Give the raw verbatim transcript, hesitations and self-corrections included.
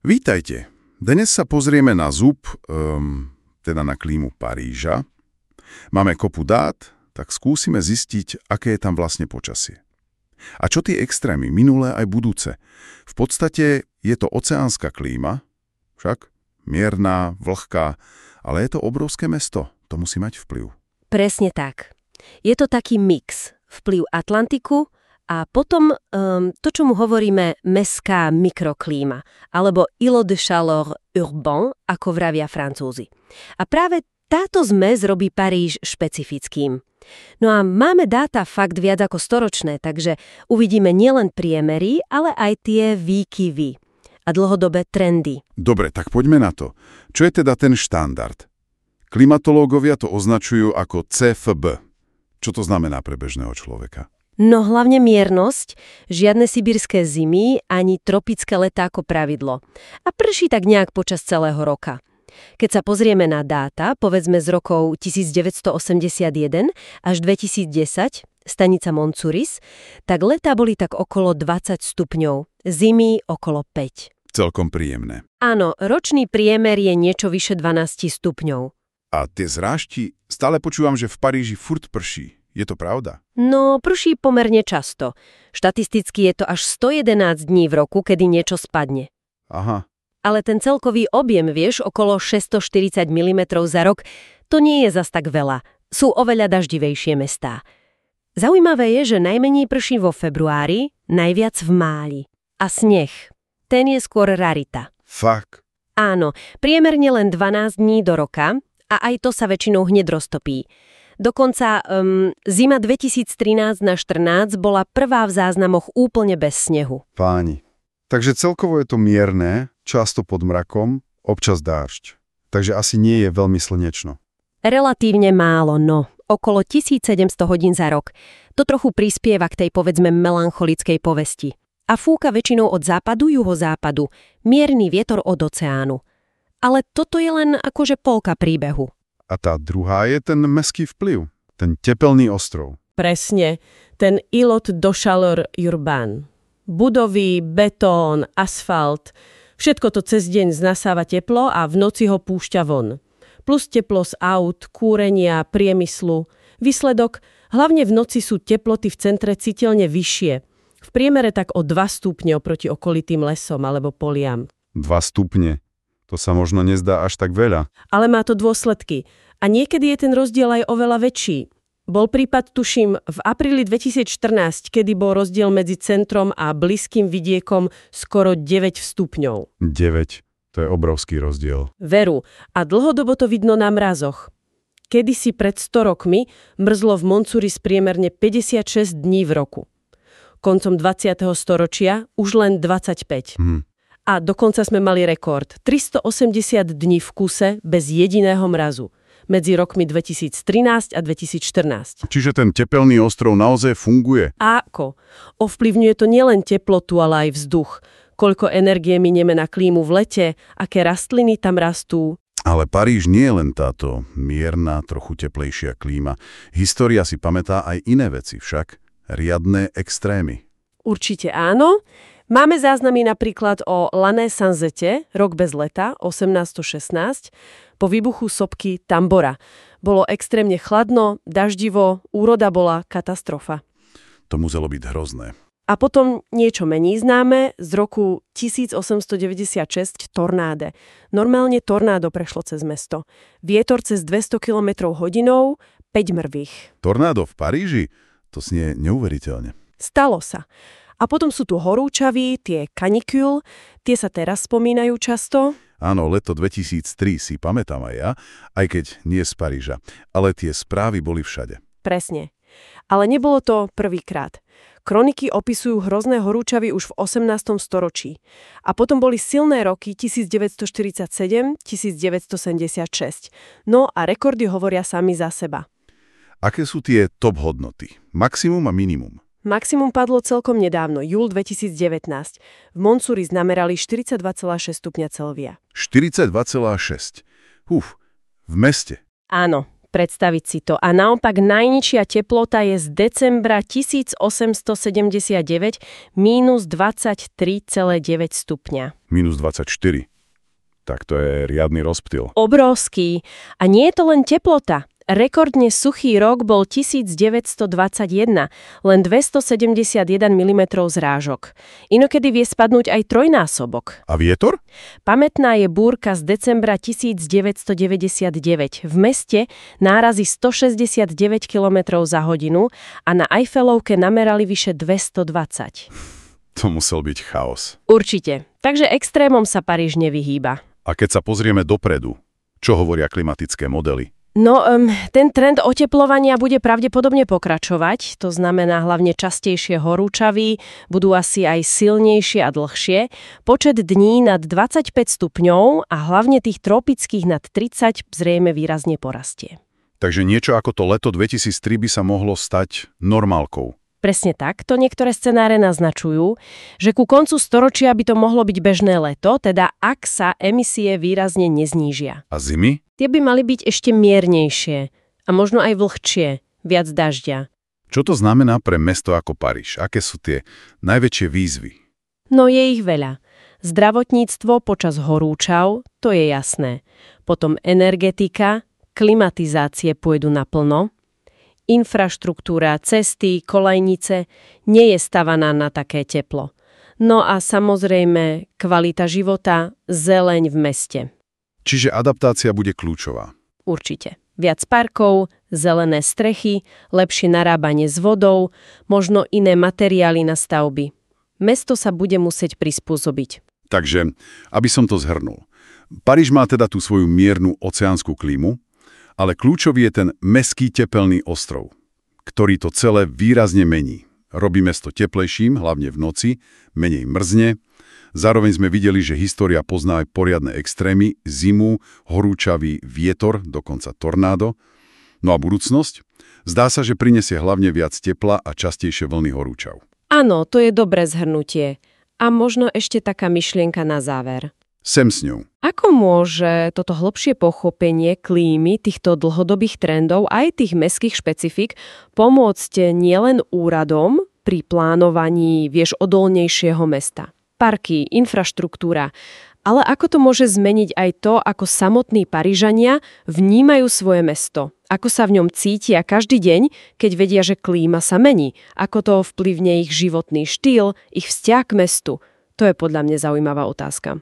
Vítajte. Dnes sa pozrieme na zub, um, teda na klímu Paríža. Máme kopu dát, tak skúsime zistiť, aké je tam vlastne počasie. A čo tie extrémy, minulé aj budúce? V podstate je to oceánska klíma, však mierna, vlhká, ale je to obrovské mesto, to musí mať vplyv. Presne tak. Je to taký mix. Vplyv Atlantiku a potom um, to, čo mu hovoríme mestská mikroklíma, alebo îlot de chaleur urbain, ako vravia Francúzi. A práve táto zmes robí Paríž špecifickým. No a máme dáta fakt viac ako storočné, takže uvidíme nielen priemery, ale aj tie výkyvy a dlhodobé trendy. Dobre, tak poďme na to. Čo je teda ten štandard? Klimatológovia to označujú ako C F B. Čo to znamená pre bežného človeka? No hlavne miernosť, žiadne sibírske zimy, ani tropické letá ako pravidlo. A prší tak nejak počas celého roka. Keď sa pozrieme na dáta, povedzme z rokov devätnásťstoosemdesiatjeden až dvetisícdesať, stanica Montsouris, tak letá boli tak okolo dvadsať stupňov, zimy okolo päť. Celkom príjemné. Áno, ročný priemer je niečo vyše dvanásť stupňov. A tie zrážky, stále počúvam, že v Paríži furt prší. Je to pravda? No, prší pomerne často. Štatisticky je to až stojedenásť dní v roku, kedy niečo spadne. Aha. Ale ten celkový objem, vieš, okolo šesťstoštyridsať milimetrov za rok, to nie je zas tak veľa. Sú oveľa daždivejšie mestá. Zaujímavé je, že najmenej prší vo februári, najviac v máji. A sneh, ten je skôr rarita. Fakt? Áno, priemerne len dvanásť dní do roka a aj to sa väčšinou hneď roztopí. Dokonca um, zima dvetisíctrinásť na štrnásť bola prvá v záznamoch úplne bez snehu. Páni. Takže celkovo je to mierne, často pod mrakom, občas dážď. Takže asi nie je veľmi slnečno. Relatívne málo, no. Okolo tisícsedemsto hodín za rok. To trochu prispieva k tej, povedzme, melancholickej povesti. A fúka väčšinou od západu, juhozápadu. Mierny vietor od oceánu. Ale toto je len akože polka príbehu. A tá druhá je ten mestský vplyv. Ten tepelný ostrov. Presne. Ten îlot de chaleur urbain. Budovy, betón, asfalt, všetko to cez deň znasáva teplo a v noci ho púšťa von. Plus teplo z aut, kúrenia, priemyslu. Výsledok, hlavne v noci sú teploty v centre citeľne vyššie. V priemere tak o dva stupne oproti okolitým lesom alebo poliam. dva stupne. To sa možno nezdá až tak veľa. Ale má to dôsledky. A niekedy je ten rozdiel aj oveľa väčší. Bol prípad, tuším, v apríli dvetisícštrnásť, kedy bol rozdiel medzi centrom a blízkym vidiekom skoro deväť stupňov. deväť. To je obrovský rozdiel. Veru. A dlhodobo to vidno na mrazoch. Kedysi pred sto rokmi mrzlo v Montsouris priemerne päťdesiatšesť dní v roku. Koncom dvadsiateho storočia už len dvadsaťpäť. Hm. A dokonca sme mali rekord. tristoosemdesiat dní v kuse bez jediného mrazu. Medzi rokmi dvetisíctrinásť a dvetisícštrnásť. Čiže ten tepelný ostrov naozaj funguje? A ako? Ovplyvňuje to nielen teplotu, ale aj vzduch. Koľko energie minieme na klímu v lete, aké rastliny tam rastú. Ale Paríž nie je len táto mierna, trochu teplejšia klíma. História si pamätá aj iné veci však. Riadne extrémy. Určite áno. Máme záznamy napríklad o Lané Sanzete, rok bez leta, osemnásťstošestnásť, po výbuchu sopky Tambora. Bolo extrémne chladno, daždivo, úroda bola katastrofa. To muselo byť hrozné. A potom niečo menej známe, z roku tisícosemstodeväťdesiatšesť tornáde. Normálne tornádo prešlo cez mesto. Vietor cez dvesto kilometrov hodinou, päť mŕtvych. Tornádo v Paríži? To znie neuveriteľne. Stalo sa. A potom sú tu horúčavy, tie canicule, tie sa teraz spomínajú často. Áno, leto dvetisíctri si pamätám aj ja, aj keď nie z Paríža. Ale tie správy boli všade. Presne. Ale nebolo to prvýkrát. Kroniky opisujú hrozné horúčavy už v osemnástom storočí. A potom boli silné roky tisícdeväťstoštyridsaťsedem tisícdeväťstosedemdesiatšesť. No a rekordy hovoria sami za seba. Aké sú tie top hodnoty? Maximum a minimum? Maximum padlo celkom nedávno, júl dvetisícdevätnásť. V Montsouris namerali štyridsaťdva celá šesť stupňa Celzia. štyridsaťdva celá šesť. Uf, v meste. Áno, predstaviť si to. A naopak najnižšia teplota je z decembra tisícosemstosedemdesiatdeväť mínus dvadsaťtri celé deväť stupňa. Minus dvadsaťštyri. Tak to je riadny rozptyl. Obrovský. A nie je to len teplota. Rekordne suchý rok bol tisícdeväťstodvadsaťjeden, len dvestosedemdesiatjeden milimetrov zrážok. Inokedy vie spadnúť aj trojnásobok. A vietor? Pamätná je búrka z decembra tisícdeväťstodeväťdesiatdeväť. V meste nárazy stošesťdesiatdeväť kilometrov za hodinu a na Eiffelovke namerali vyše dvestodvadsať. To musel byť chaos. Určite. Takže extrémom sa Paríž nevyhýba. A keď sa pozrieme dopredu, čo hovoria klimatické modely? No, um, ten trend oteplovania bude pravdepodobne pokračovať, to znamená hlavne častejšie horúčavy, budú asi aj silnejšie a dlhšie, počet dní nad dvadsaťpäť stupňov a hlavne tých tropických nad tridsať zrejme výrazne porastie. Takže niečo ako to leto dvetisíctri by sa mohlo stať normálkou. Presne tak, to niektoré scenáre naznačujú, že ku koncu storočia by to mohlo byť bežné leto, teda ak sa emisie výrazne neznížia. A zimy? Tie by mali byť ešte miernejšie a možno aj vlhčie, viac dažďa. Čo to znamená pre mesto ako Paríž? Aké sú tie najväčšie výzvy? No je ich veľa. Zdravotníctvo počas horúčav, to je jasné. Potom energetika, klimatizácie pôjdu naplno. Infraštruktúra, cesty, kolejnice nie je stavaná na také teplo. No a samozrejme kvalita života, zeleň v meste. Čiže adaptácia bude kľúčová. Určite. Viac parkov, zelené strechy, lepšie narábanie s vodou, možno iné materiály na stavby. Mesto sa bude musieť prispôsobiť. Takže, aby som to zhrnul. Paríž má teda tú svoju miernu oceánsku klímu, ale kľúčový je ten mestský tepelný ostrov, ktorý to celé výrazne mení. Robí mesto teplejším, hlavne v noci, menej mrzne. Zároveň sme videli, že história pozná aj poriadne extrémy, zimu, horúčavý vietor, dokonca tornádo. No a budúcnosť? Zdá sa, že prinesie hlavne viac tepla a častejšie vlny horúčav. Áno, to je dobré zhrnutie. A možno ešte taká myšlienka na záver. Sem s ňou. Ako môže toto hlbšie pochopenie klímy, týchto dlhodobých trendov aj tých mestských špecifik pomôcť nielen úradom pri plánovaní, vieš, odolnejšieho mesta? Parky, infraštruktúra, ale ako to môže zmeniť aj to, ako samotní Parížania vnímajú svoje mesto? Ako sa v ňom cítia každý deň, keď vedia, že klíma sa mení? Ako to ovplyvne ich životný štýl, ich vzťah k mestu? To je podľa mňa zaujímavá otázka.